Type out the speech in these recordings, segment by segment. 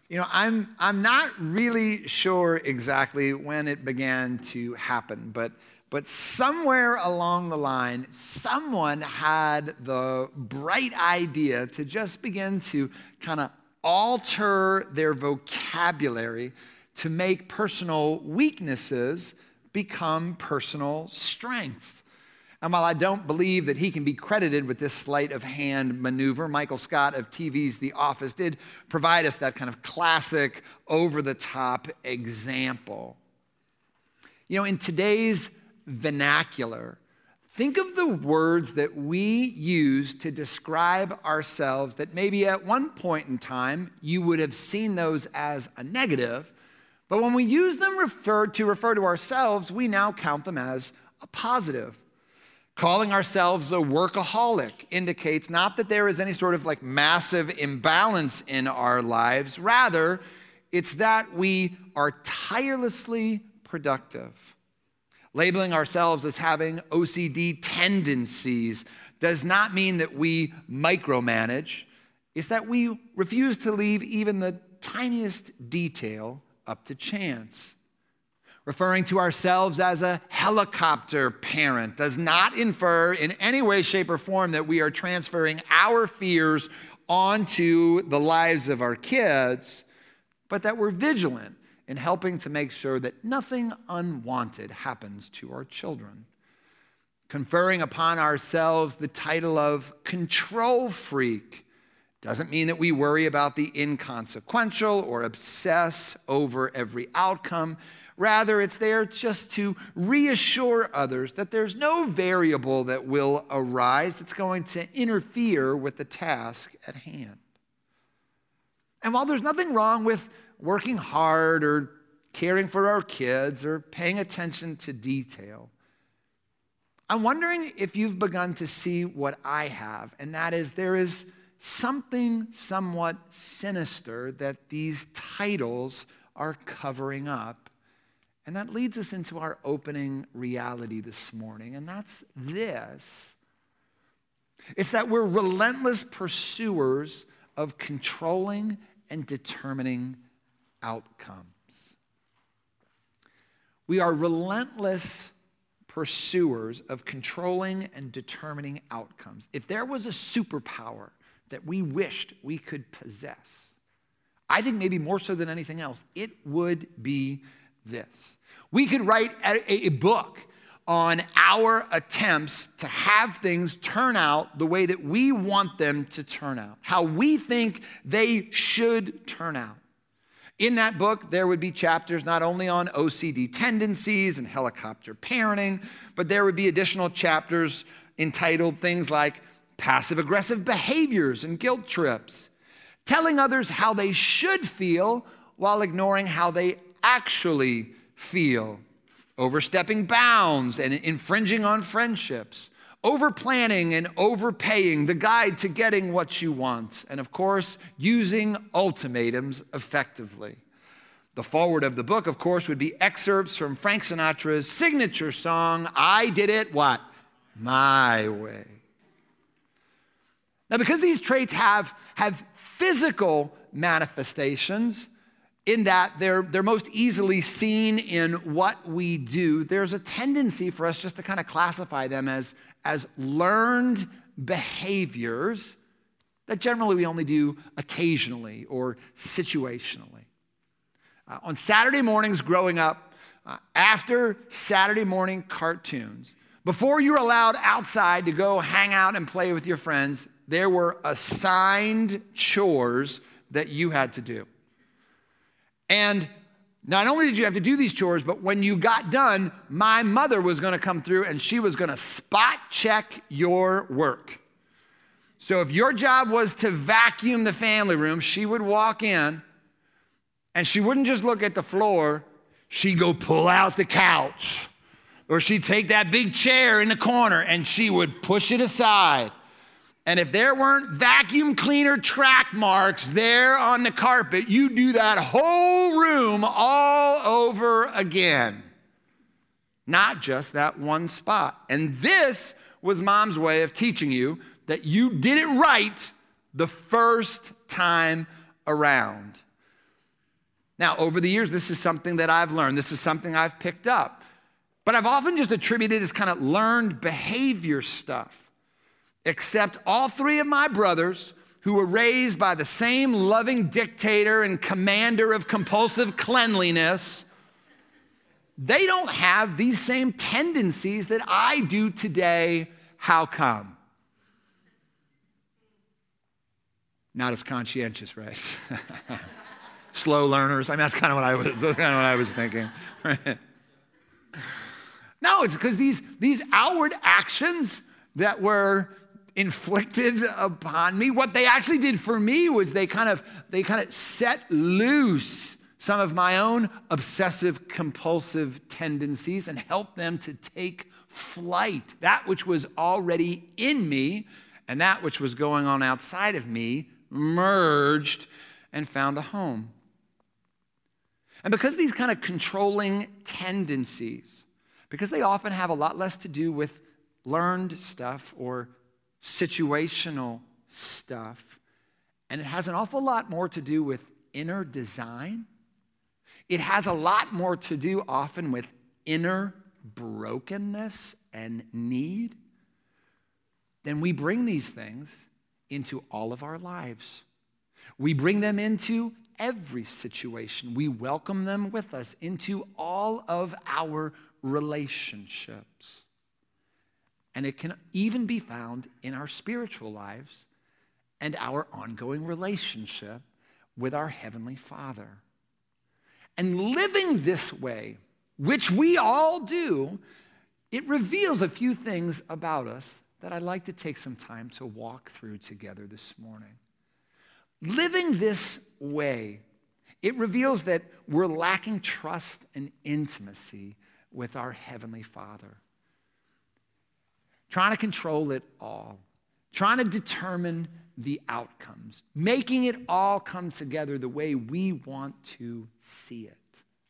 I'm not really sure exactly when it began to happen, but somewhere along the line, someone had the bright idea to just begin to kind of alter their vocabulary to make personal weaknesses become personal strengths. And while I don't believe that he can be credited with this sleight of hand maneuver, Michael Scott of TV's The Office did provide us that kind of classic over-the-top example. In today's vernacular, think of the words that we use to describe ourselves that maybe at one point in time you would have seen those as a negative, but when we use them to refer to ourselves, we now count them as a positive. Calling ourselves a workaholic indicates not that there is any sort of massive imbalance in our lives. Rather, it's that we are tirelessly productive. Labeling ourselves as having OCD tendencies does not mean that we micromanage. It's that we refuse to leave even the tiniest detail up to chance. Referring to ourselves as a helicopter parent does not infer in any way, shape, or form that we are transferring our fears onto the lives of our kids, but that we're vigilant in helping to make sure that nothing unwanted happens to our children. Conferring upon ourselves the title of control freak doesn't mean that we worry about the inconsequential or obsess over every outcome. Rather, it's there just to reassure others that there's no variable that will arise that's going to interfere with the task at hand. And while there's nothing wrong with working hard or caring for our kids or paying attention to detail, I'm wondering if you've begun to see what I have, and that is there is something somewhat sinister that these titles are covering up. And that leads us into our opening reality this morning, and that's this. It's that we're relentless pursuers of controlling and determining outcomes. We are relentless pursuers of controlling and determining outcomes. If there was a superpower that we wished we could possess, I think maybe more so than anything else, it would be this. We could write a book on our attempts to have things turn out the way that we want them to turn out, how we think they should turn out. In that book, there would be chapters not only on OCD tendencies and helicopter parenting, but there would be additional chapters entitled things like passive-aggressive behaviors and guilt trips, telling others how they should feel while ignoring how they actually feel, overstepping bounds and infringing on friendships, over-planning and overpaying, the guide to getting what you want, and of course, using ultimatums effectively. The foreword of the book, of course, would be excerpts from Frank Sinatra's signature song, I Did It, what? My Way. Now, because these traits have physical manifestations, in that they're most easily seen in what we do, there's a tendency for us just to kind of classify them as learned behaviors that generally we only do occasionally or situationally. On Saturday mornings growing up, after Saturday morning cartoons, before you were allowed outside to go hang out and play with your friends, there were assigned chores that you had to do. And not only did you have to do these chores, but when you got done, my mother was going to come through and she was going to spot check your work. So if your job was to vacuum the family room, she would walk in and she wouldn't just look at the floor, she'd go pull out the couch. Or she'd take that big chair in the corner and she would push it aside. And if there weren't vacuum cleaner track marks there on the carpet, you do that whole room all over again. Not just that one spot. And this was Mom's way of teaching you that you did it right the first time around. Now, over the years, this is something that I've learned. This is something I've picked up. But I've often just attributed it as kind of learned behavior stuff. Except all three of my brothers, who were raised by the same loving dictator and commander of compulsive cleanliness, they don't have these same tendencies that I do today. How come? Not as conscientious, right? Slow learners. I mean, that's kind of what I was thinking. Right? No, it's because these outward actions that were inflicted upon me, what they actually did for me was they kind of set loose some of my own obsessive compulsive tendencies and helped them to take flight. That which was already in me and that which was going on outside of me merged and found a home. And because these kind of controlling tendencies, because they often have a lot less to do with learned stuff or situational stuff, and it has an awful lot more to do with inner design. It has a lot more to do often with inner brokenness and need. Then we bring these things into all of our lives. We bring them into every situation. We welcome them with us into all of our relationships. And it can even be found in our spiritual lives and our ongoing relationship with our Heavenly Father. And living this way, which we all do, it reveals a few things about us that I'd like to take some time to walk through together this morning. Living this way, it reveals that we're lacking trust and intimacy with our Heavenly Father. Trying to control it all, trying to determine the outcomes, making it all come together the way we want to see it.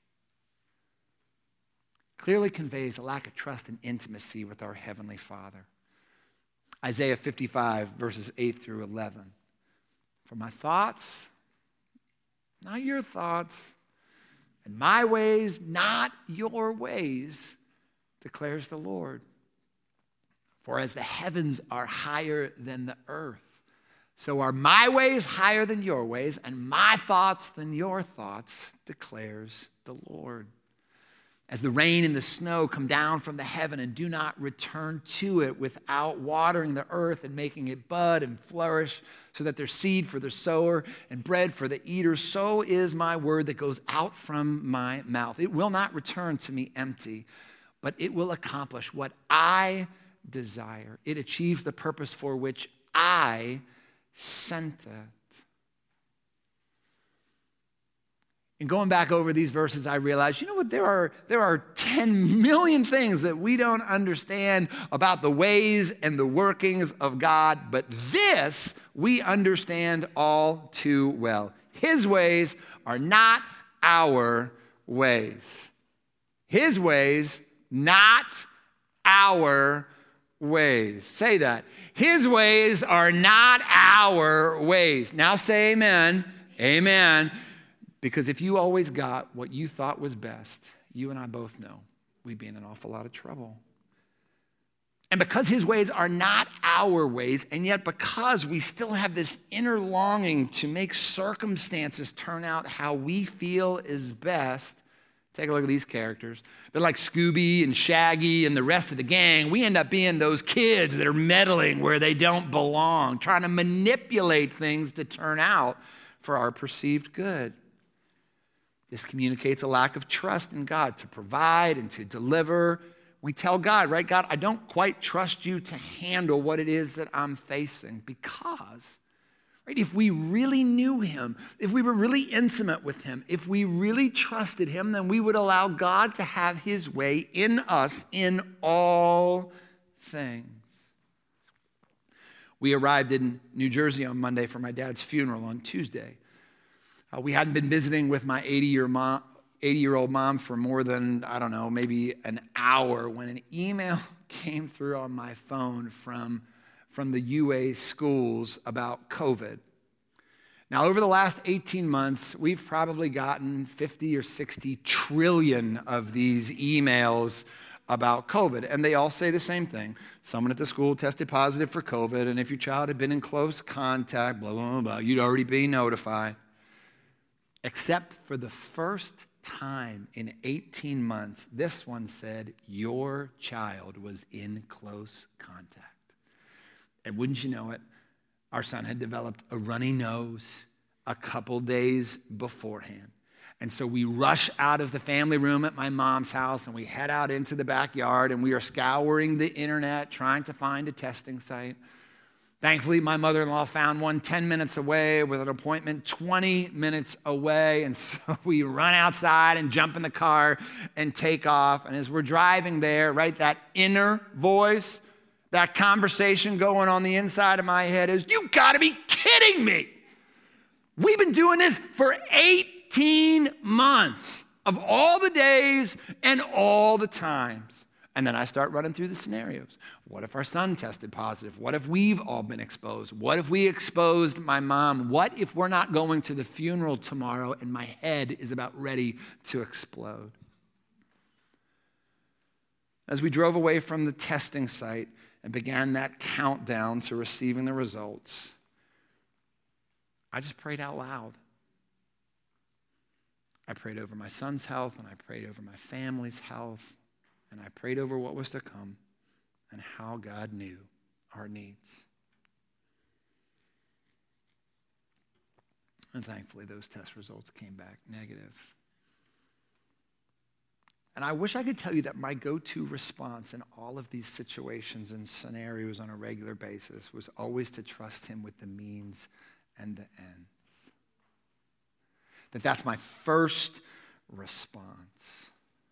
Clearly conveys a lack of trust and intimacy with our Heavenly Father. Isaiah 55, verses 8 through 11. For my thoughts, not your thoughts, and my ways, not your ways, declares the Lord. For as the heavens are higher than the earth, so are my ways higher than your ways, and my thoughts than your thoughts, declares the Lord. As the rain and the snow come down from the heaven and do not return to it without watering the earth and making it bud and flourish, so that there's seed for the sower and bread for the eater, so is my word that goes out from my mouth. It will not return to me empty, but it will accomplish what I desire. It achieves the purpose for which I sent it. And going back over these verses, I realized, you know what, there are 10 million things that we don't understand about the ways and the workings of God, but this we understand all too well. His ways are not our ways. His ways, not our ways. Say that. His ways are not our ways. Now say amen. Amen. Because if you always got what you thought was best, you and I both know we'd be in an awful lot of trouble. And because his ways are not our ways, and yet because we still have this inner longing to make circumstances turn out how we feel is best, take a look at these characters. They're like Scooby and Shaggy and the rest of the gang. We end up being those kids that are meddling where they don't belong, trying to manipulate things to turn out for our perceived good. This communicates a lack of trust in God to provide and to deliver. We tell God, right, God, I don't quite trust you to handle what it is that I'm facing, because, right, if we really knew him, if we were really intimate with him, if we really trusted him, then we would allow God to have his way in us in all things. We arrived in New Jersey on Monday for my dad's funeral on Tuesday. We hadn't been visiting with my 80-year-old mom for more than, I don't know, maybe an hour when an email came through on my phone from the UA schools about COVID. Now, over the last 18 months, we've probably gotten 50 or 60 trillion of these emails about COVID, and they all say the same thing. Someone at the school tested positive for COVID, and if your child had been in close contact, blah, blah, blah, you'd already be notified. Except for the first time in 18 months, this one said, your child was in close contact. And wouldn't you know it, our son had developed a runny nose a couple days beforehand. And so we rush out of the family room at my mom's house and we head out into the backyard and we are scouring the internet trying to find a testing site. Thankfully, my mother-in-law found one 10 minutes away with an appointment 20 minutes away. And so we run outside and jump in the car and take off. And as we're driving there, right, that inner voice, that conversation going on the inside of my head is, you gotta be kidding me. We've been doing this for 18 months of all the days and all the times. And then I start running through the scenarios. What if our son tested positive? What if we've all been exposed? What if we exposed my mom? What if we're not going to the funeral tomorrow and my head is about ready to explode? As we drove away from the testing site and began that countdown to receiving the results, I just prayed out loud. I prayed over my son's health, and I prayed over my family's health, and I prayed over what was to come and how God knew our needs. And thankfully, those test results came back negative. And I wish I could tell you that my go-to response in all of these situations and scenarios on a regular basis was always to trust him with the means and the ends. That's my first response.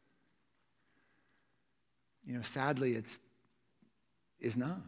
You know, sadly, it's not.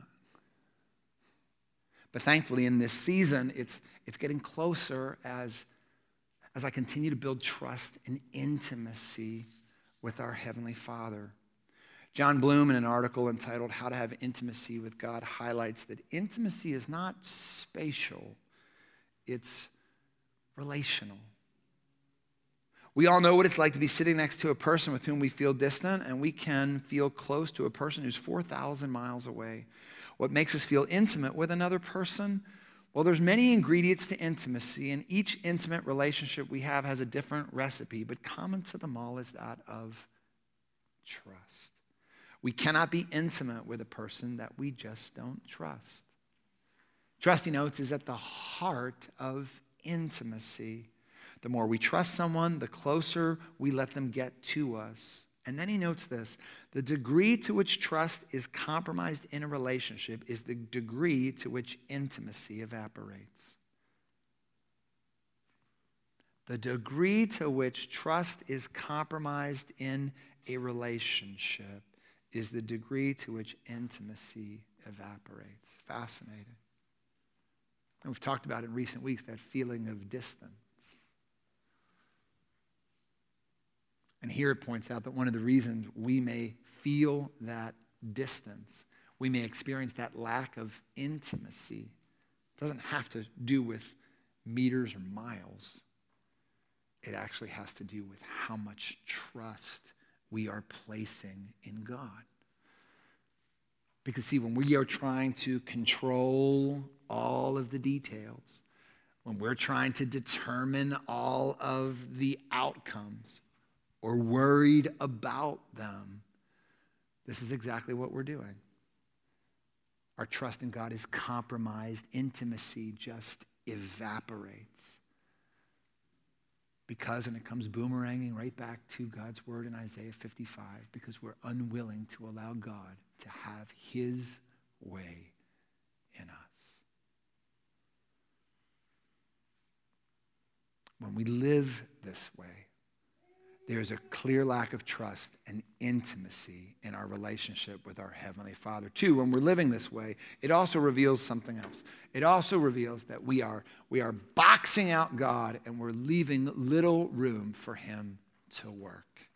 But thankfully, in this season, it's getting closer as I continue to build trust and intimacy with our Heavenly Father. John Bloom, in an article entitled How to Have Intimacy with God, highlights that intimacy is not spatial, it's relational. We all know what it's like to be sitting next to a person with whom we feel distant, and we can feel close to a person who's 4,000 miles away. What makes us feel intimate with another person? Well, there's many ingredients to intimacy, and each intimate relationship we have has a different recipe, but common to them all is that of trust. We cannot be intimate with a person that we just don't trust. Trust, he notes, is at the heart of intimacy. The more we trust someone, the closer we let them get to us. And then he notes this: the degree to which trust is compromised in a relationship is the degree to which intimacy evaporates. The degree to which trust is compromised in a relationship is the degree to which intimacy evaporates. Fascinating. And we've talked about in recent weeks that feeling of distance. And here it points out that one of the reasons we may feel that distance, we may experience that lack of intimacy, doesn't have to do with meters or miles. It actually has to do with how much trust we are placing in God. Because see, when we are trying to control all of the details, when we're trying to determine all of the outcomes or worried about them, this is exactly what we're doing. Our trust in God is compromised. Intimacy just evaporates. Because, and it comes boomeranging right back to God's word in Isaiah 55, because we're unwilling to allow God to have his way in us. When we live this way, there is a clear lack of trust and intimacy in our relationship with our Heavenly Father. Two, when we're living this way, it also reveals something else. It also reveals that we are boxing out God and we're leaving little room for him to work.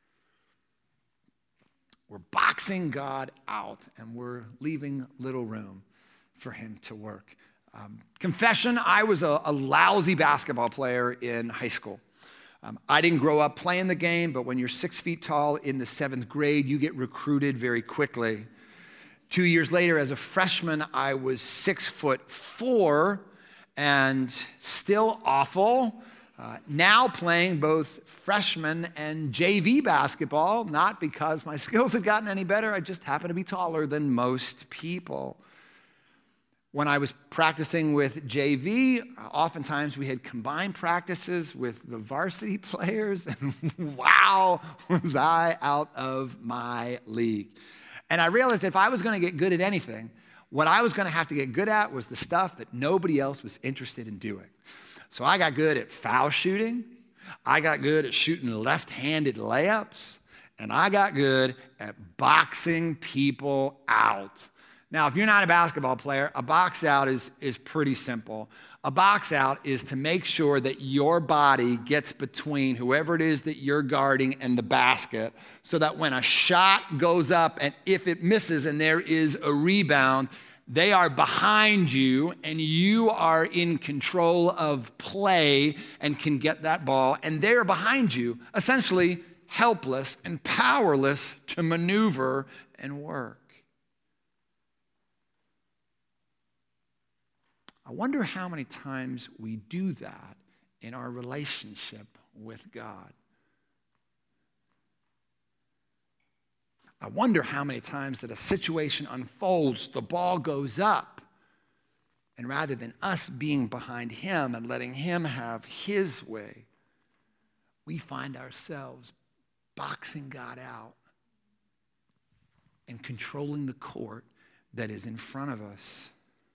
We're boxing God out and we're leaving little room for him to work. Confession, I was a lousy basketball player in high school. I didn't grow up playing the game, but when you're 6 feet tall in the 7th grade, you get recruited very quickly. 2 years later, as a freshman, I was 6'4" and still awful. Now playing both freshman and JV basketball, not because my skills had gotten any better, I just happen to be taller than most people. When I was practicing with JV, oftentimes we had combined practices with the varsity players, and wow, was I out of my league. And I realized if I was going to get good at anything, what I was going to have to get good at was the stuff that nobody else was interested in doing. So I got good at foul shooting, I got good at shooting left-handed layups, and I got good at boxing people out. Now, if you're not a basketball player, a box out is pretty simple. A box out is to make sure that your body gets between whoever it is that you're guarding and the basket, so that when a shot goes up and if it misses and there is a rebound, they are behind you and you are in control of play and can get that ball, and they're behind you, essentially helpless and powerless to maneuver and work. I wonder how many times we do that in our relationship with God. I wonder how many times that a situation unfolds, the ball goes up, and rather than us being behind him and letting him have his way, we find ourselves boxing God out and controlling the court that is in front of us.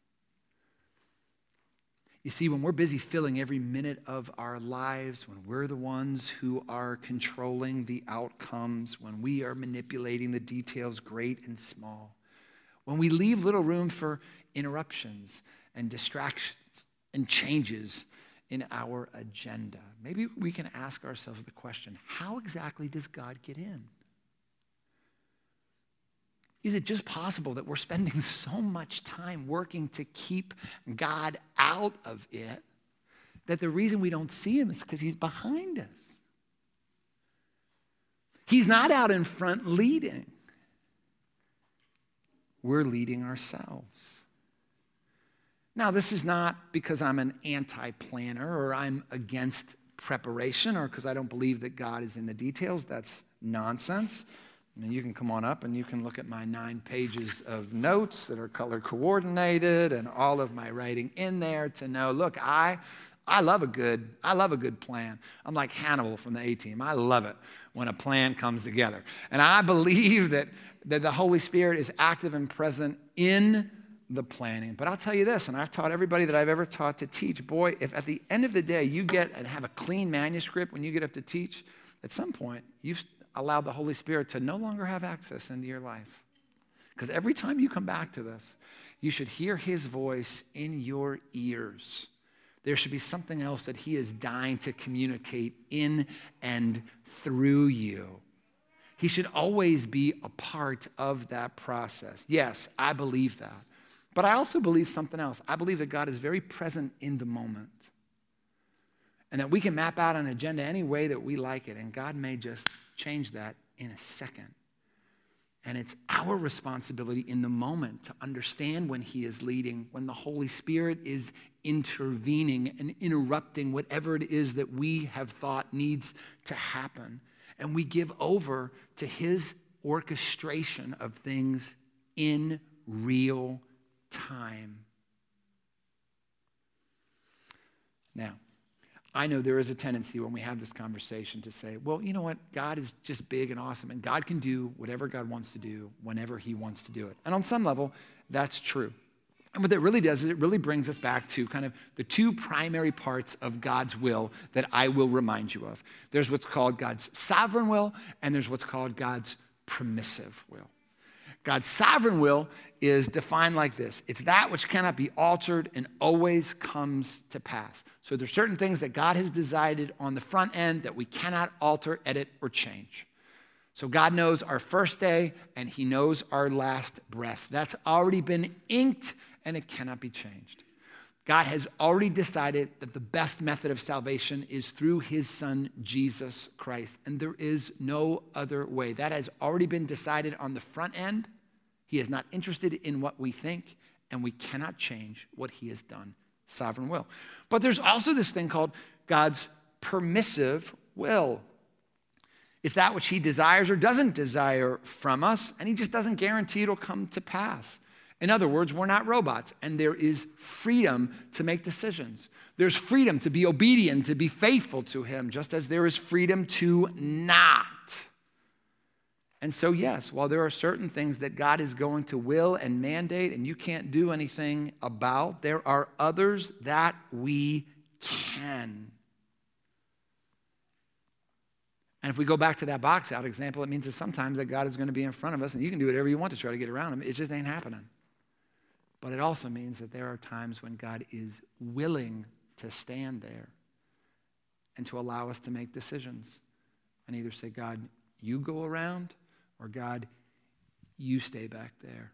You see, when we're busy filling every minute of our lives, when we're the ones who are controlling the outcomes, when we are manipulating the details, great and small, when we leave little room for interruptions and distractions and changes in our agenda, maybe we can ask ourselves the question, how exactly does God get in? Is it just possible that we're spending so much time working to keep God out of it that the reason we don't see him is because he's behind us? He's not out in front leading. We're leading ourselves. Now, this is not because I'm an anti-planner or I'm against preparation or because I don't believe that God is in the details. That's nonsense. And you can come on up and you can look at my 9 pages of notes that are color coordinated and all of my writing in there to know, look, I love a good plan. I'm like Hannibal from the A-Team. I love it when a plan comes together. And I believe that the Holy Spirit is active and present in the planning. But I'll tell you this, and I've taught everybody that I've ever taught to teach, boy, if at the end of the day you get and have a clean manuscript when you get up to teach, at some point you've allowed the Holy Spirit to no longer have access into your life. Because every time you come back to this, you should hear his voice in your ears. There should be something else that he is dying to communicate in and through you. He should always be a part of that process. Yes, I believe that. But I also believe something else. I believe that God is very present in the moment. And that we can map out an agenda any way that we like it. And God may just change that in a second. And it's our responsibility in the moment to understand when he is leading, when the Holy Spirit is intervening and interrupting whatever it is that we have thought needs to happen. And we give over to his orchestration of things in real time. Now, I know there is a tendency when we have this conversation to say, well, you know what? God is just big and awesome, and God can do whatever God wants to do whenever he wants to do it. And on some level, that's true. And what that really does is it really brings us back to kind of the 2 primary parts of God's will that I will remind you of. There's what's called God's sovereign will, and there's what's called God's permissive will. God's sovereign will is defined like this. It's that which cannot be altered and always comes to pass. So there's certain things that God has decided on the front end that we cannot alter, edit, or change. So God knows our first day and he knows our last breath. That's already been inked and it cannot be changed. God has already decided that the best method of salvation is through his son, Jesus Christ. And there is no other way. That has already been decided on the front end. He is not interested in what we think, and we cannot change what he has done. Sovereign will. But there's also this thing called God's permissive will. It's that which he desires or doesn't desire from us, and he just doesn't guarantee it'll come to pass. In other words, we're not robots, and there is freedom to make decisions. There's freedom to be obedient, to be faithful to him, just as there is freedom to not. And so, yes, while there are certain things that God is going to will and mandate and you can't do anything about, there are others that we can. And if we go back to that box out example, it means that sometimes that God is going to be in front of us and you can do whatever you want to try to get around him. It just ain't happening. But it also means that there are times when God is willing to stand there and to allow us to make decisions and either say, God, you go around, or God, you stay back there.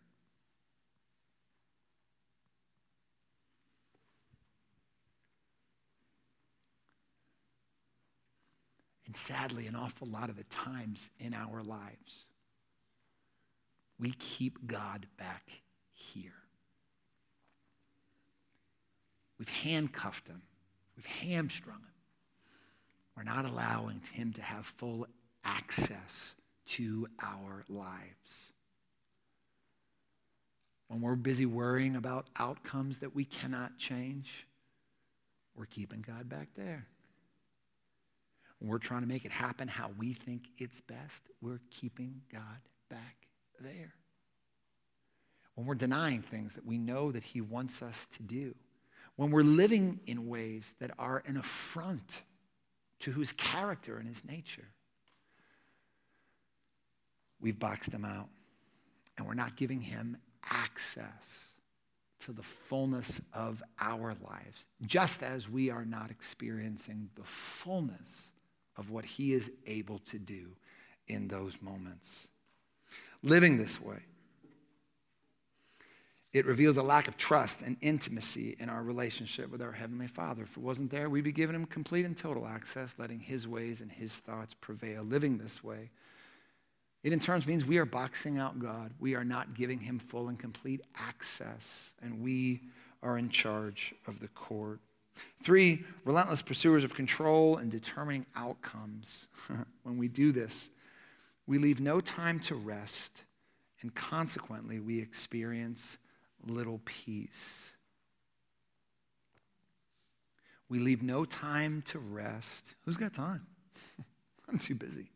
And sadly, an awful lot of the times in our lives, we keep God back here. We've handcuffed him. We've hamstrung him. We're not allowing him to have full access to our lives. When we're busy worrying about outcomes that we cannot change, we're keeping God back there. When we're trying to make it happen how we think it's best, we're keeping God back there. When we're denying things that we know that he wants us to do, when we're living in ways that are an affront to his character and his nature, we've boxed him out, and we're not giving him access to the fullness of our lives, just as we are not experiencing the fullness of what he is able to do in those moments. Living this way, it reveals a lack of trust and intimacy in our relationship with our Heavenly Father. If it wasn't there, we'd be giving him complete and total access, letting his ways and his thoughts prevail. Living this way, it in turn means we are boxing out God. We are not giving him full and complete access, and we are in charge of the court. 3, relentless pursuers of control and determining outcomes. When we do this, we leave no time to rest, and consequently, we experience little peace. We leave no time to rest. Who's got time? I'm too busy.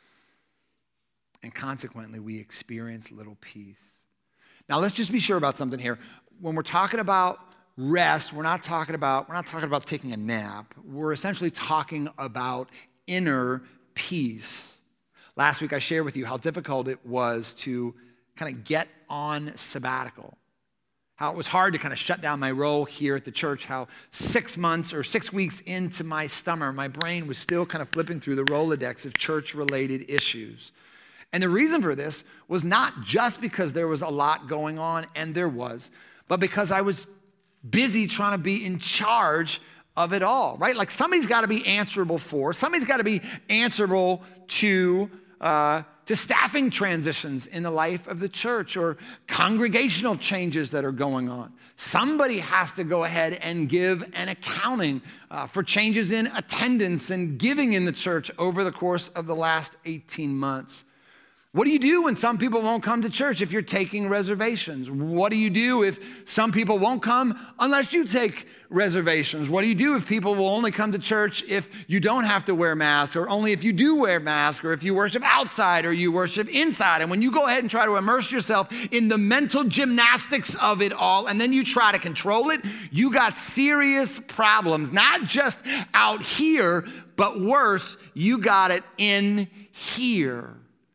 And consequently, we experience little peace. Now, let's just be sure about something here. When we're talking about rest, we're not talking about taking a nap. We're essentially talking about inner peace. Last week, I shared with you how difficult it was to kind of get on sabbatical. How it was hard to kind of shut down my role here at the church, how 6 months or 6 weeks into my summer, my brain was still kind of flipping through the Rolodex of church-related issues. And the reason for this was not just because there was a lot going on, and there was, but because I was busy trying to be in charge of it all, right? Like somebody's got to be answerable for, somebody's got to be answerable to staffing transitions in the life of the church or congregational changes that are going on. Somebody has to go ahead and give an accounting for changes in attendance and giving in the church over the course of the last 18 months. What do you do when some people won't come to church if you're taking reservations? What do you do if some people won't come unless you take reservations? What do you do if people will only come to church if you don't have to wear masks, or only if you do wear masks, or if you worship outside or you worship inside? And when you go ahead and try to immerse yourself in the mental gymnastics of it all, and then you try to control it, you got serious problems, not just out here, but worse, you got it in here.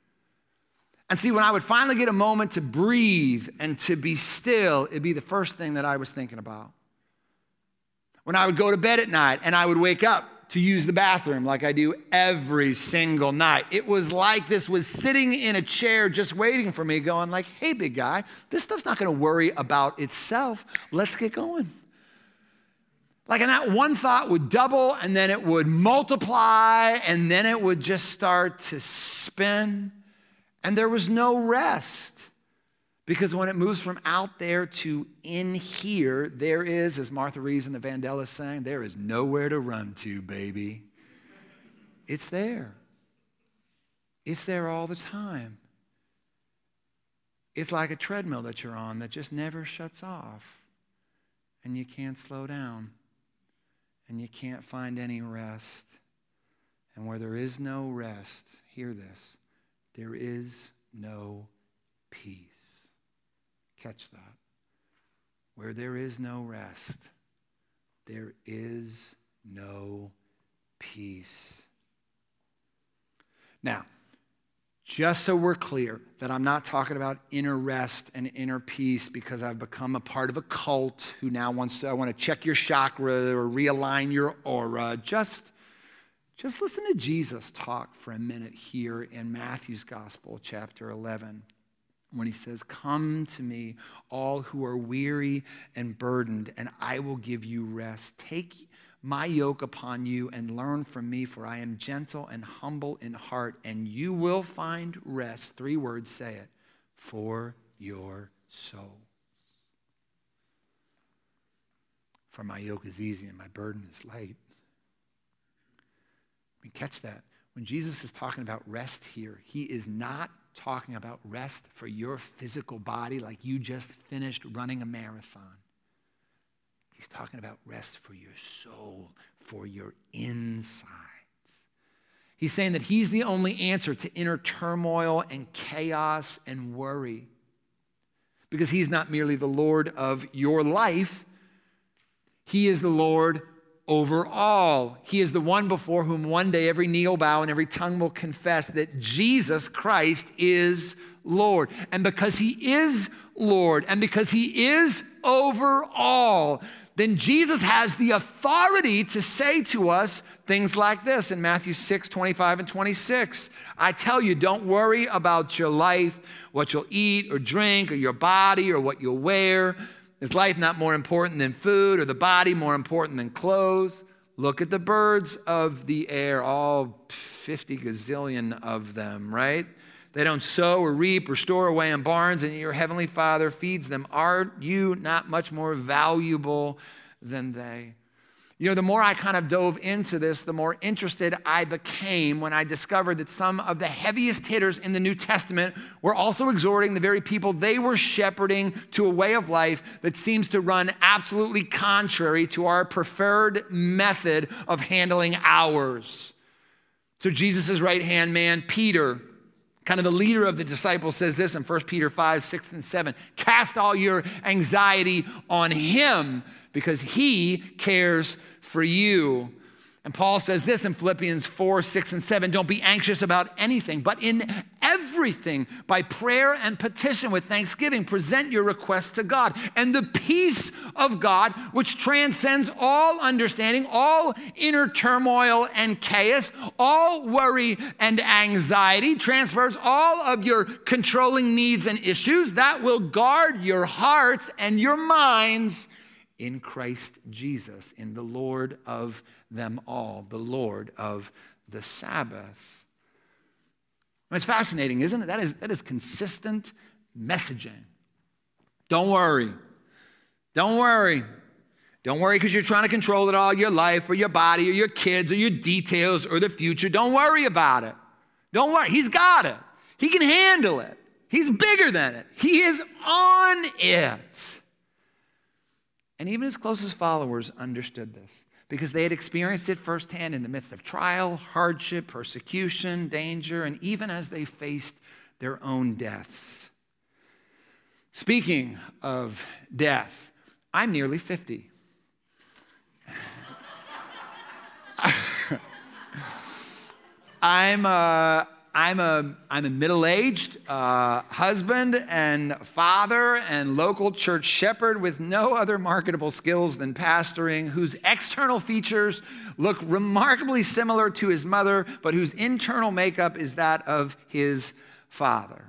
And see, when I would finally get a moment to breathe and to be still, it'd be the first thing that I was thinking about. When I would go to bed at night and I would wake up to use the bathroom like I do every single night, it was like this was sitting in a chair just waiting for me, going like, hey, big guy, this stuff's not going to worry about itself. Let's get going. Like, and that one thought would double, and then it would multiply, and then it would just start to spin. And there was no rest. Because when it moves from out there to in here, there is, as Martha Reeves and the Vandellas sang, there is nowhere to run to, baby. It's there. It's there all the time. It's like a treadmill that you're on that just never shuts off. And you can't slow down. And you can't find any rest. And where there is no rest, hear this, there is no peace. Catch that. Where there is no rest, there is no peace. Now, just so we're clear that I'm not talking about inner rest and inner peace because I've become a part of a cult who now wants to, I want to check your chakra or realign your aura. Just listen to Jesus talk for a minute here in Matthew's Gospel, chapter 11. When he says, come to me, all who are weary and burdened, and I will give you rest. Take my yoke upon you and learn from me, for I am gentle and humble in heart, and you will find rest. 3 words, say it, for your soul. For my yoke is easy and my burden is light. I mean, catch that. When Jesus is talking about rest here, he is not talking about rest for your physical body like you just finished running a marathon. He's talking about rest for your soul, for your insides. He's saying that he's the only answer to inner turmoil and chaos and worry. Because he's not merely the Lord of your life, he is the Lord over all. He is the one before whom one day every knee will bow and every tongue will confess that Jesus Christ is Lord. And because he is Lord and because he is over all, then Jesus has the authority to say to us things like this in Matthew 6, 25 and 26. I tell you, don't worry about your life, what you'll eat or drink, or your body or what you'll wear. Is life not more important than food, or the body more important than clothes? Look at the birds of the air, all 50 gazillion of them, right? They don't sow or reap or store away in barns, and your heavenly Father feeds them. Are you not much more valuable than they? You know, the more I kind of dove into this, the more interested I became when I discovered that some of the heaviest hitters in the New Testament were also exhorting the very people they were shepherding to a way of life that seems to run absolutely contrary to our preferred method of handling ours. So Jesus' right-hand man, Peter, kind of the leader of the disciples, says this in 1 Peter 5, 6, and 7. Cast all your anxiety on him because he cares for you. And Paul says this in Philippians 4, 6, and 7. Don't be anxious about anything, but in everything, by prayer and petition with thanksgiving, present your requests to God. And the peace of God, which transcends all understanding, all inner turmoil and chaos, all worry and anxiety, transfers all of your controlling needs and issues, that will guard your hearts and your minds in Christ Jesus, in the Lord of them all, the Lord of the Sabbath. It's fascinating, isn't it? That is consistent messaging. Don't worry. Don't worry. Don't worry because you're trying to control it all, your life or your body or your kids or your details or the future. Don't worry about it. Don't worry. He's got it. He can handle it. He's bigger than it. He is on it. And even his closest followers understood this because they had experienced it firsthand in the midst of trial, hardship, persecution, danger, and even as they faced their own deaths. Speaking of death, I'm nearly 50. I'm a middle-aged husband and father and local church shepherd with no other marketable skills than pastoring, whose external features look remarkably similar to his mother, but whose internal makeup is that of his father.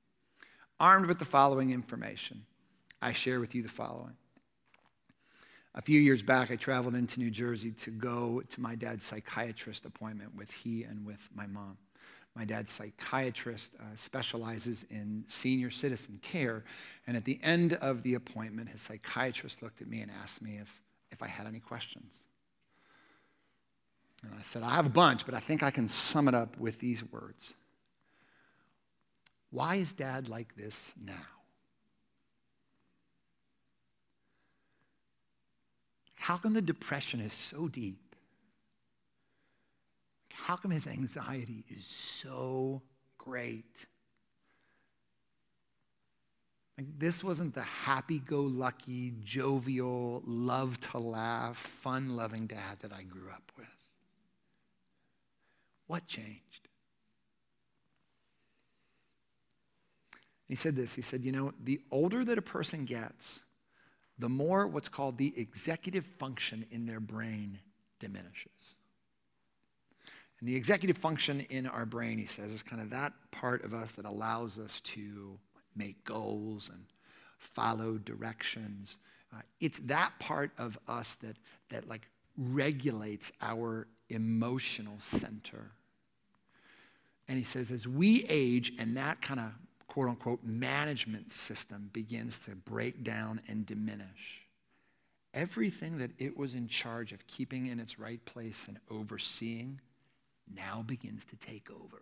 Armed with the following information, I share with you the following. A few years back, I traveled into New Jersey to go to my dad's psychiatrist appointment with he and with my mom. My dad's psychiatrist specializes in senior citizen care, and at the end of the appointment, his psychiatrist looked at me and asked me if I had any questions. And I said, I have a bunch, but I think I can sum it up with these words. Why is Dad like this now? How come the depression is so deep? How come his anxiety is so great? Like, this wasn't the happy-go-lucky, jovial, love-to-laugh, fun-loving dad that I grew up with. What changed? He said this. He said, the older that a person gets, the more what's called the executive function in their brain diminishes. And the executive function in our brain, he says, is kind of that part of us that allows us to make goals and follow directions. It's that part of us that like regulates our emotional center. And he says, as we age and that kind of quote unquote management system begins to break down and diminish, everything that it was in charge of keeping in its right place and overseeing now begins to take over.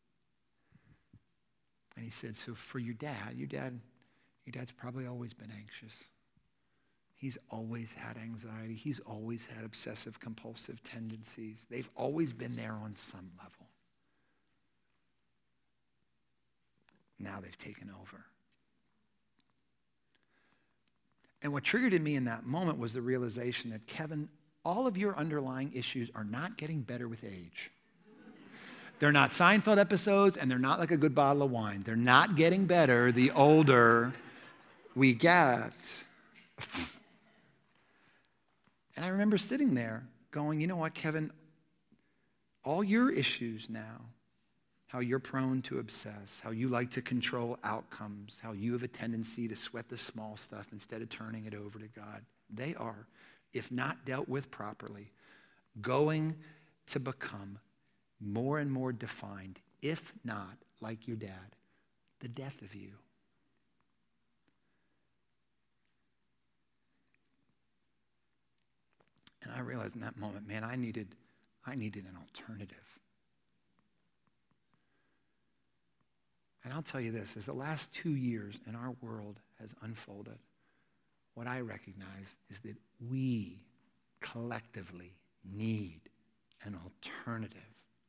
And he said, so for your dad's probably always been anxious. He's always had anxiety. He's always had obsessive compulsive tendencies. They've always been there on some level. Now they've taken over. And what triggered in me in that moment was the realization that, Kevin, all of your underlying issues are not getting better with age. They're not Seinfeld episodes, and they're not like a good bottle of wine. They're not getting better the older we get. And I remember sitting there going, you know what, Kevin, all your issues now, how you're prone to obsess, how you like to control outcomes, how you have a tendency to sweat the small stuff instead of turning it over to God, they are, if not dealt with properly, going to become more and more defined, if not, like your dad, the death of you. And I realized in that moment, man, I needed an alternative. And I'll tell you this, as the last 2 years in our world has unfolded, what I recognize is that we collectively need an alternative.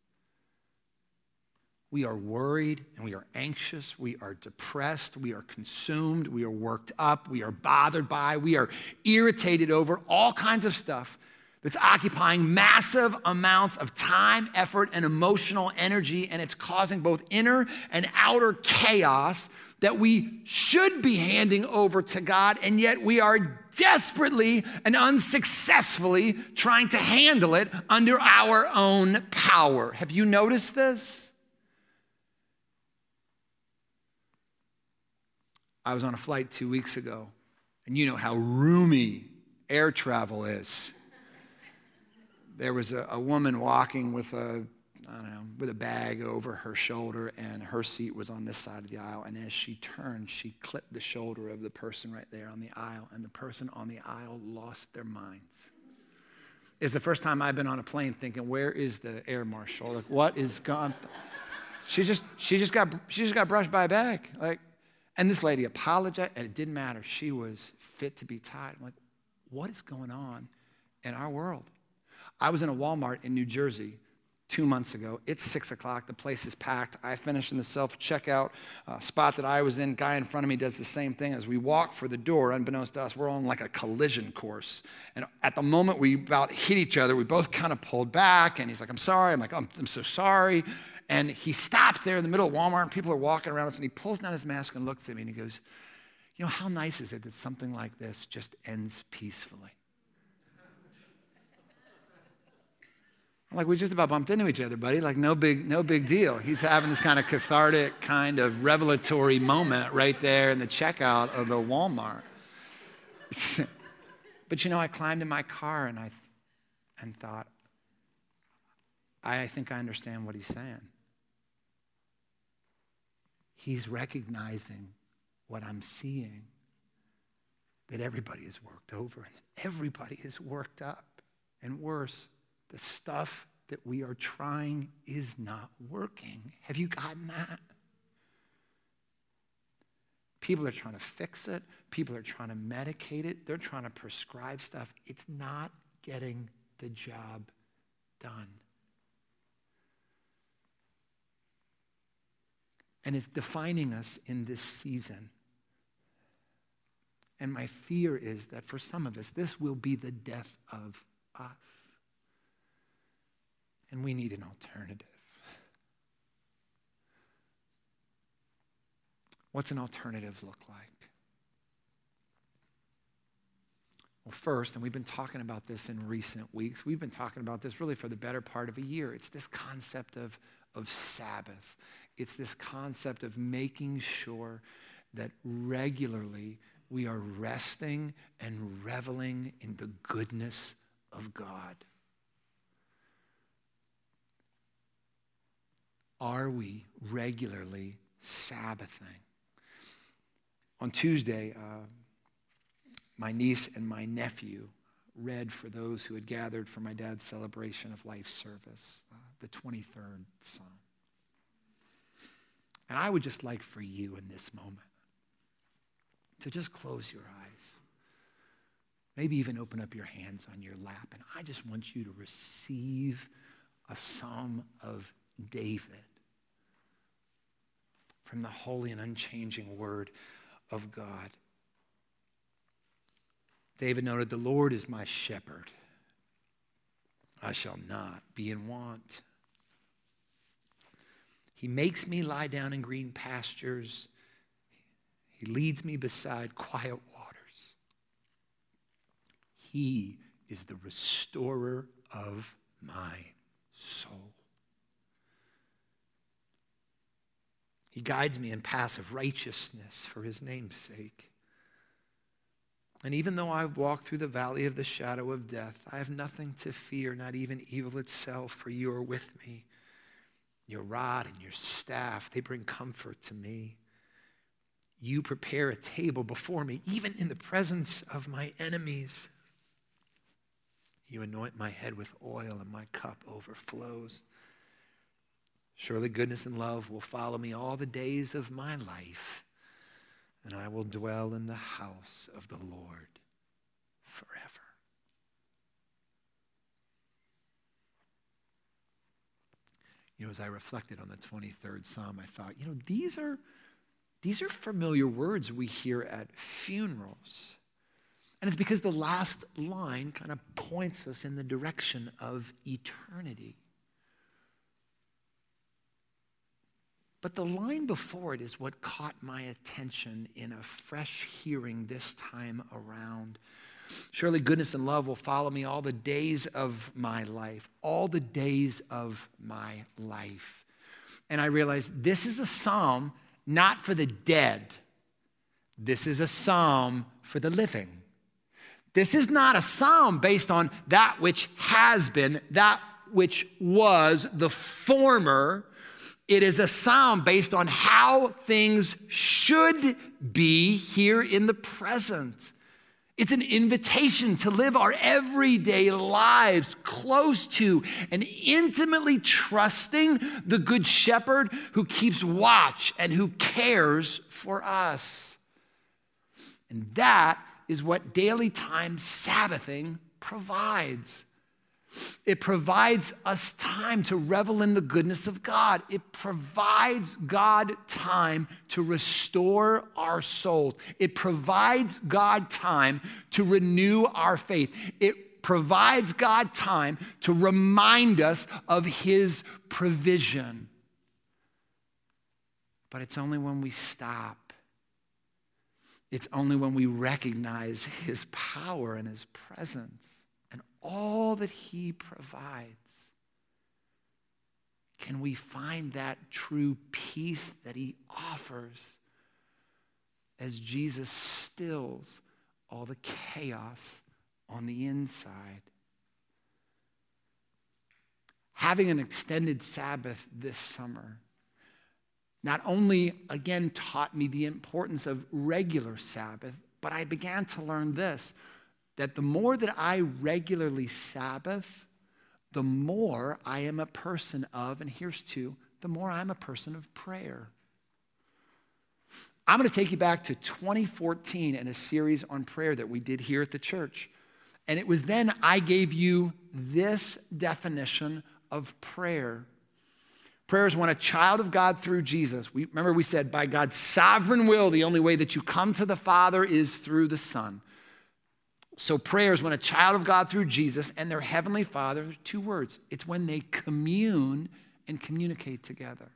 We are worried and we are anxious, we are depressed, we are consumed, we are worked up, we are bothered by, we are irritated over all kinds of stuff that's occupying massive amounts of time, effort, and emotional energy, and it's causing both inner and outer chaos that we should be handing over to God, and yet we are desperately and unsuccessfully trying to handle it under our own power. Have you noticed this? I was on a flight 2 weeks ago, and you know how roomy air travel is. There was a woman walking with a bag over her shoulder, and her seat was on this side of the aisle. And as she turned, she clipped the shoulder of the person right there on the aisle, and the person on the aisle lost their minds. It's the first time I've been on a plane thinking, where is the air marshal? Like, what is gone? She just got brushed by a bag. And this lady apologized, and it didn't matter. She was fit to be tied. I'm like, what is going on in our world? I was in a Walmart in New Jersey 2 months ago. It's 6 o'clock. The place is packed. I finished in the self-checkout spot that I was in. Guy in front of me does the same thing. As we walk for the door, unbeknownst to us, we're on like a collision course. And at the moment we about hit each other, we both kind of pulled back. And he's like, I'm sorry. I'm like, I'm so sorry. And he stops there in the middle of Walmart, and people are walking around us. And he pulls down his mask and looks at me, and he goes, you know, how nice is it that something like this just ends peacefully? Like, we just about bumped into each other, buddy. Like, no big deal. He's having this kind of cathartic, kind of revelatory moment right there in the checkout of the Walmart. But I climbed in my car and thought, I think I understand what he's saying. He's recognizing what I'm seeing, that everybody is worked over and that everybody is worked up. And worse, the stuff that we are trying is not working. Have you gotten that? People are trying to fix it. People are trying to medicate it. They're trying to prescribe stuff. It's not getting the job done. And it's defining us in this season. And my fear is that for some of us, this will be the death of us. And we need an alternative. What's an alternative look like? Well, first, and we've been talking about this in recent weeks, we've been talking about this really for the better part of a year. It's this concept of Sabbath. It's this concept of making sure that regularly we are resting and reveling in the goodness of God. Are we regularly Sabbathing? On Tuesday, my niece and my nephew read for those who had gathered for my dad's celebration of life service, the 23rd Psalm. And I would just like for you in this moment to just close your eyes. Maybe even open up your hands on your lap. And I just want you to receive a Psalm of David from the holy and unchanging word of God. David noted, "The Lord is my shepherd. I shall not be in want. He makes me lie down in green pastures. He leads me beside quiet waters. He is the restorer of my soul. He guides me in paths of righteousness for his name's sake. And even though I've walked through the valley of the shadow of death, I have nothing to fear, not even evil itself, for you are with me. Your rod and your staff, they bring comfort to me. You prepare a table before me, even in the presence of my enemies. You anoint my head with oil, and my cup overflows. Surely goodness and love will follow me all the days of my life, and I will dwell in the house of the Lord forever." As I reflected on the 23rd Psalm, I thought, these are familiar words we hear at funerals. And it's because the last line kind of points us in the direction of eternity. But the line before it is what caught my attention in a fresh hearing this time around. Surely goodness and love will follow me all the days of my life, all the days of my life. And I realized this is a psalm not for the dead. This is a psalm for the living. This is not a psalm based on that which has been, that which was, the former. It is a psalm based on how things should be here in the present. It's an invitation to live our everyday lives close to and intimately trusting the Good Shepherd who keeps watch and who cares for us. And that is what daily time Sabbathing provides. It provides us time to revel in the goodness of God. It provides God time to restore our souls. It provides God time to renew our faith. It provides God time to remind us of his provision. But it's only when we stop. It's only when we recognize his power and his presence and all that he provides can we find that true peace that he offers as Jesus stills all the chaos on the inside. Having an extended Sabbath this summer not only, again, taught me the importance of regular Sabbath, but I began to learn this, that the more that I regularly Sabbath, the more I am a person of, and here's two, the more I'm a person of prayer. I'm going to take you back to 2014 and a series on prayer that we did here at the church. And it was then I gave you this definition of prayer. Prayer is when a child of God through Jesus, remember we said by God's sovereign will, the only way that you come to the Father is through the Son. So prayer is when a child of God through Jesus and their heavenly Father, two words, it's when they commune and communicate together.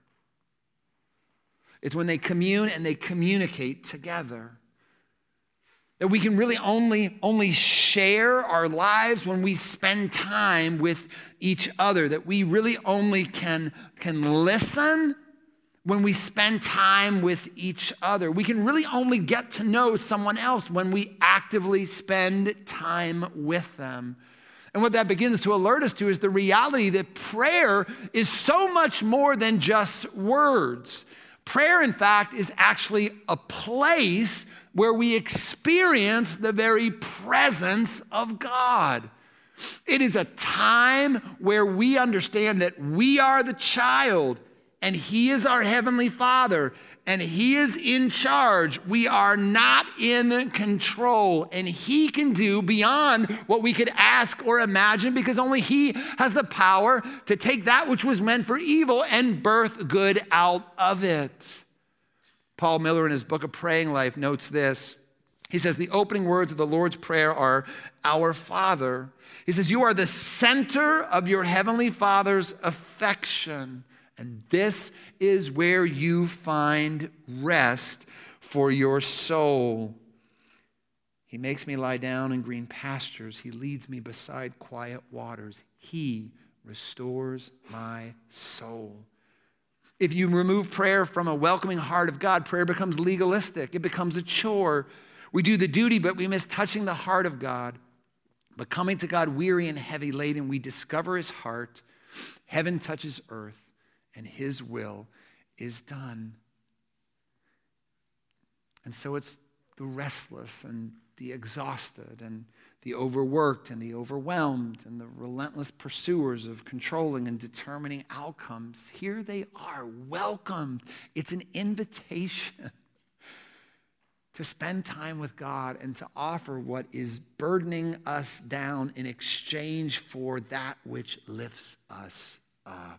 It's when they commune and they communicate together. That we can really only share our lives when we spend time with each other. That we really only can listen when we spend time with each other. We can really only get to know someone else when we actively spend time with them. And what that begins to alert us to is the reality that prayer is so much more than just words. Prayer, in fact, is actually a place where we experience the very presence of God. It is a time where we understand that we are the child and He is our heavenly Father and He is in charge. We are not in control, and He can do beyond what we could ask or imagine, because only He has the power to take that which was meant for evil and birth good out of it. Paul Miller, in his book of Praying Life, notes this. He says, the opening words of the Lord's Prayer are, Our Father. He says, you are the center of your heavenly Father's affection, and this is where you find rest for your soul. He makes me lie down in green pastures. He leads me beside quiet waters. He restores my soul. If you remove prayer from a welcoming heart of God, prayer becomes legalistic. It becomes a chore. We do the duty, but we miss touching the heart of God. But coming to God weary and heavy laden, we discover His heart. Heaven touches earth, and His will is done. And so it's the restless and the exhausted and the overworked and the overwhelmed and the relentless pursuers of controlling and determining outcomes. Here they are, welcomed. It's an invitation to spend time with God and to offer what is burdening us down in exchange for that which lifts us up.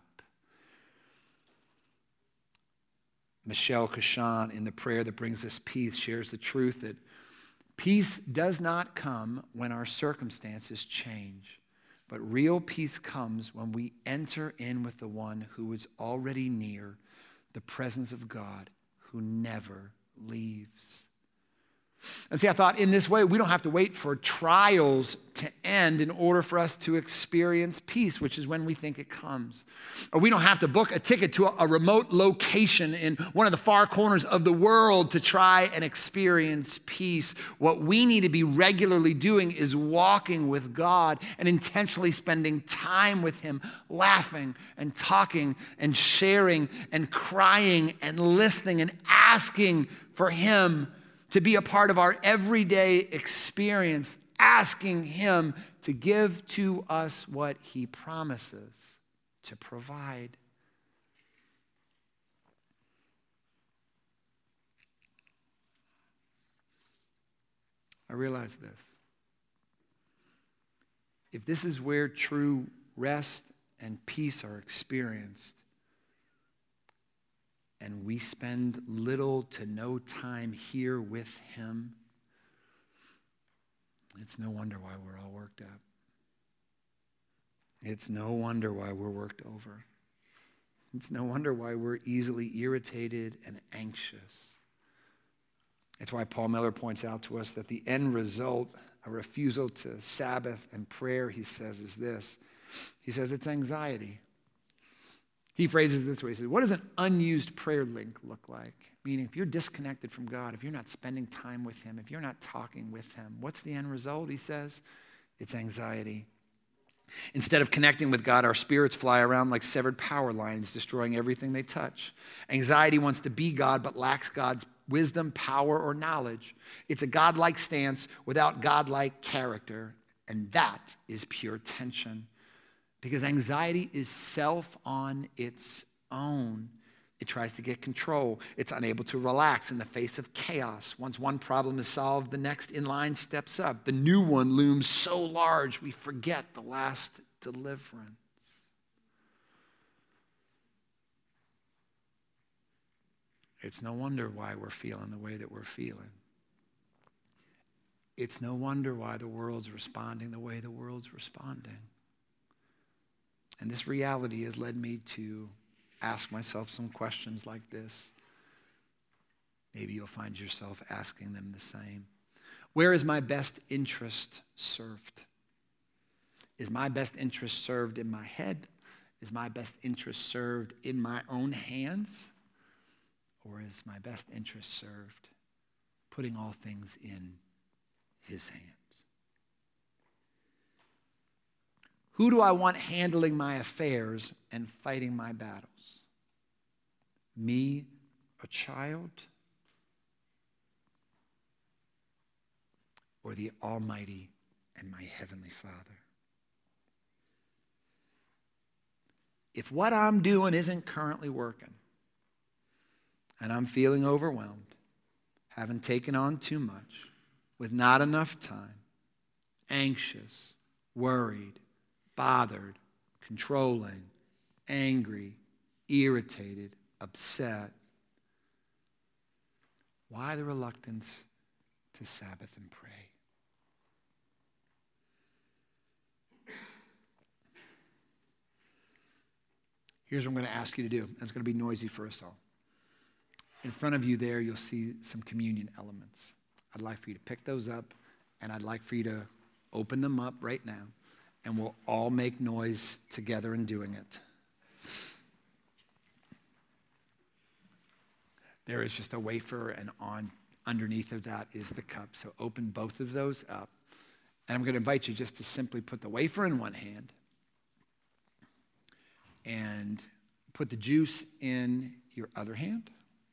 Michelle Cauchon, in The Prayer That Brings Us Peace, shares the truth that peace does not come when our circumstances change, but real peace comes when we enter in with the one who is already near, the presence of God who never leaves. And see, I thought in this way, we don't have to wait for trials to end in order for us to experience peace, which is when we think it comes. Or we don't have to book a ticket to a remote location in one of the far corners of the world to try and experience peace. What we need to be regularly doing is walking with God and intentionally spending time with Him, laughing and talking and sharing and crying and listening and asking for Him to be a part of our everyday experience, asking Him to give to us what He promises to provide. I realize this. If this is where true rest and peace are experienced, and we spend little to no time here with Him, it's no wonder why we're all worked up. It's no wonder why we're worked over. It's no wonder why we're easily irritated and anxious. It's why Paul Miller points out to us that the end result, a refusal to Sabbath and prayer, he says, is this. He says it's anxiety. He phrases it this way. He says, what does an unused prayer link look like? Meaning, if you're disconnected from God, if you're not spending time with Him, if you're not talking with Him, what's the end result? He says, It's anxiety. Instead of connecting with God, our spirits fly around like severed power lines, destroying everything they touch. Anxiety wants to be God, but lacks God's wisdom, power, or knowledge. It's a godlike stance without godlike character, and that is pure tension. Because anxiety is self on its own. It tries to get control. It's unable to relax in the face of chaos. Once one problem is solved, the next in line steps up. The new one looms so large, we forget the last deliverance. It's no wonder why we're feeling the way that we're feeling. It's no wonder why the world's responding the way the world's responding. And this reality has led me to ask myself some questions like this. Maybe you'll find yourself asking them the same. Where is my best interest served? Is my best interest served in my head? Is my best interest served in my own hands? Or is my best interest served putting all things in his hands? Who do I want handling my affairs and fighting my battles? Me, a child, or the Almighty and my Heavenly Father? If what I'm doing isn't currently working, and I'm feeling overwhelmed, having taken on too much, with not enough time, anxious, worried, bothered, controlling, angry, irritated, upset, why the reluctance to Sabbath and pray? Here's what I'm going to ask you to do. It's going to be noisy for us all. In front of you there, you'll see some communion elements. I'd like for you to pick those up, and I'd like for you to open them up right now, and we'll all make noise together in doing it. There is just a wafer, and underneath of that is the cup. So open both of those up. And I'm going to invite you just to simply put the wafer in one hand and put the juice in your other hand.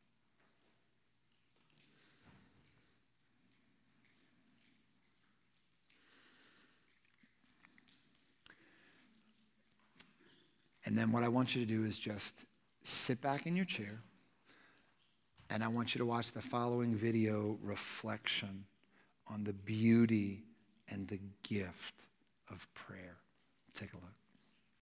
And then what I want you to do is just sit back in your chair, and I want you to watch the following video reflection on the beauty and the gift of prayer. Take a look.